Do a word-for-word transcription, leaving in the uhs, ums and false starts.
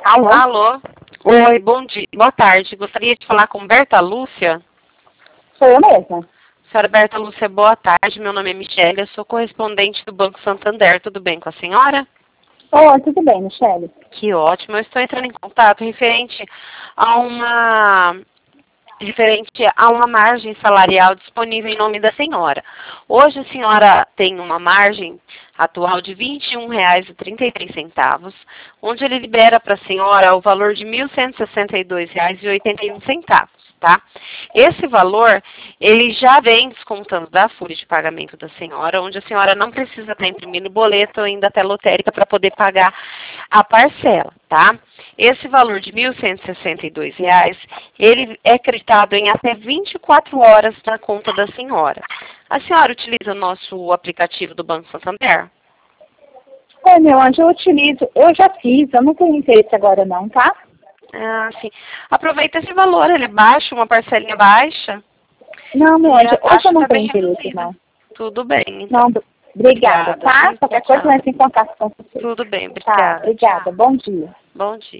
Alô? Alô? Oi, bom dia. Boa tarde. Gostaria de falar com Berta Lúcia. Sou eu mesma. Senhora Berta Lúcia, boa tarde. Meu nome é Michele, eu sou correspondente do Banco Santander. Tudo bem com a senhora? Oi, tudo bem, Michele? Que ótimo. Eu estou entrando em contato referente a uma referente a uma margem salarial disponível em nome da senhora. Hoje a senhora tem uma margem atual de vinte e um reais e trinta e três centavos, onde ele libera para a senhora o valor de mil cento e sessenta e dois reais e oitenta e um centavos. Tá? Esse valor, ele já vem descontando da folha de pagamento da senhora, onde a senhora não precisa estar imprimindo boleto ainda até lotérica para poder pagar a parcela, tá? Esse valor de mil cento e sessenta e dois reais, ele é creditado em até vinte e quatro horas na conta da senhora. A senhora utiliza o nosso aplicativo do Banco Santander? Oi, meu anjo, eu utilizo, eu já fiz, eu não tenho interesse agora não, tá? Ah, sim. Aproveita esse valor, ele é baixo, uma parcelinha baixa. Não, meu E anjo, a hoje taxa eu não tá bem tenho interesse, reduzida. não. Tudo bem, então. Não, obrigada, Obrigada, tá? viu? Qualquer coisa Tchau. eu entro em contato com você. Tudo bem, Tá, obrigada. obrigada, Tchau. bom dia. Bom dia.